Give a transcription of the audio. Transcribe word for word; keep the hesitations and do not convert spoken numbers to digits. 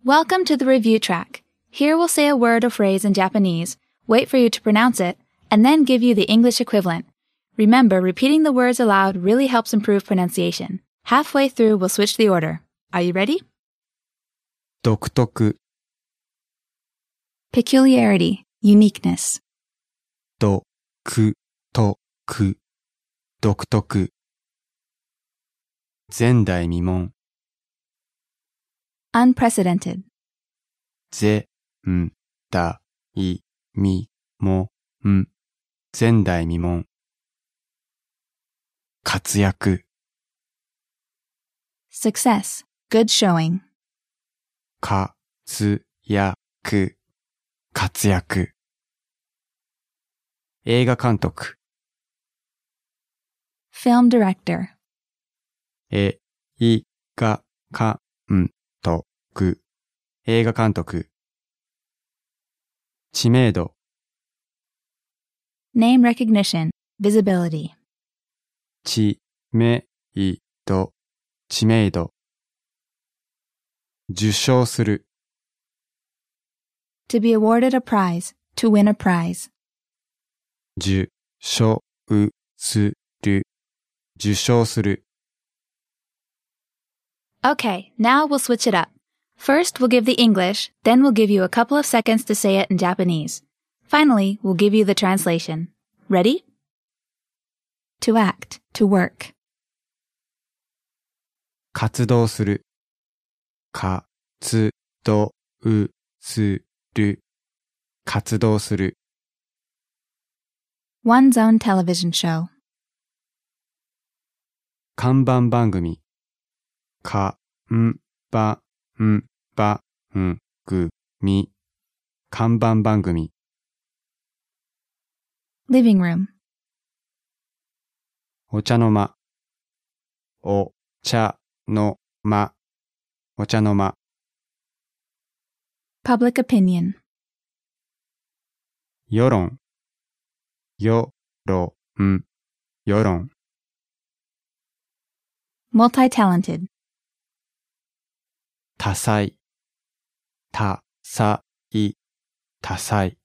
Welcome to the review track. Here we'll say a word or phrase in Japanese, wait for you to pronounce it, and then give you the English equivalent. Remember, repeating the words aloud really helps improve pronunciation. Halfway through, we'll switch the order. Are you ready? 独特 Peculiarity, uniqueness. 独特独特前代未聞 Unprecedented. 前代未聞前代未聞活躍 Success, good showing. 活躍活躍映画監督 Film director. 映画監督映画監督知名度 Name recognition, visibility. 知名度知名度受賞する To be awarded a prize, to win a prize. 受賞する受賞する Okay, now we'll switch it up. First, we'll give the English, then we'll give you a couple of seconds to say it in Japanese. Finally, we'll give you the translation. Ready? To act, to work. 活動する活動する活動する One's own television show. 看板番組看板番組看板番組 Living room. お茶の間お茶の間お茶の間 Public opinion. 世論世論世論 Multi-talented. 多彩多彩多彩